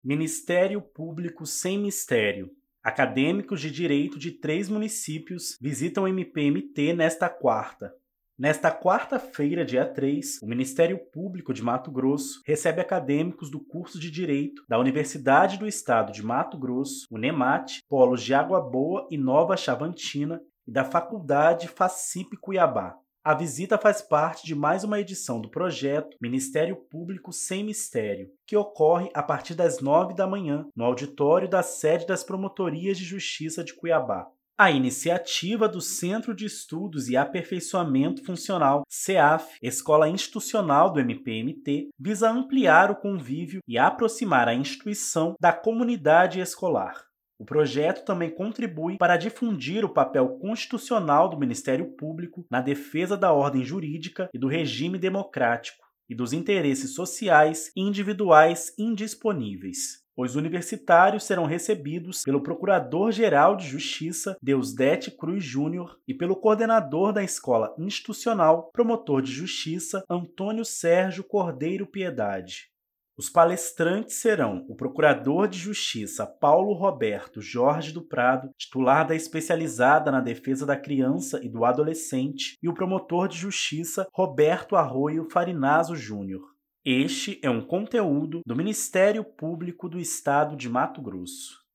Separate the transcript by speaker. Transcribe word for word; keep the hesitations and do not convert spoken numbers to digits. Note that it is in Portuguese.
Speaker 1: Ministério Público sem mistério. Acadêmicos de direito de três municípios visitam o M P M T nesta quarta. Nesta quarta-feira, dia três, o Ministério Público de Mato Grosso recebe acadêmicos do curso de Direito da Universidade do Estado de Mato Grosso, UNEMAT, polos de Água Boa e Nova Chavantina, e da Faculdade FACIP Cuiabá. A visita faz parte de mais uma edição do projeto Ministério Público Sem Mistério, que ocorre a partir das nove da manhã, no auditório da sede das Promotorias de Justiça de Cuiabá. A iniciativa do Centro de Estudos e Aperfeiçoamento Funcional, CEAF, Escola Institucional do M P M T, visa ampliar o convívio e aproximar a instituição da comunidade escolar. O projeto também contribui para difundir o papel constitucional do Ministério Público na defesa da ordem jurídica e do regime democrático e dos interesses sociais e individuais indisponíveis. Os universitários serão recebidos pelo Procurador-Geral de Justiça, Deusdete Cruz Júnior, e pelo coordenador da Escola Institucional, Promotor de Justiça, Antônio Sérgio Cordeiro Piedade. Os palestrantes serão o Procurador de Justiça Paulo Roberto Jorge do Prado, titular da Especializada na Defesa da Criança e do Adolescente, e o Promotor de Justiça Roberto Arroio Farinazo Júnior. Este é um conteúdo do Ministério Público do Estado de Mato Grosso.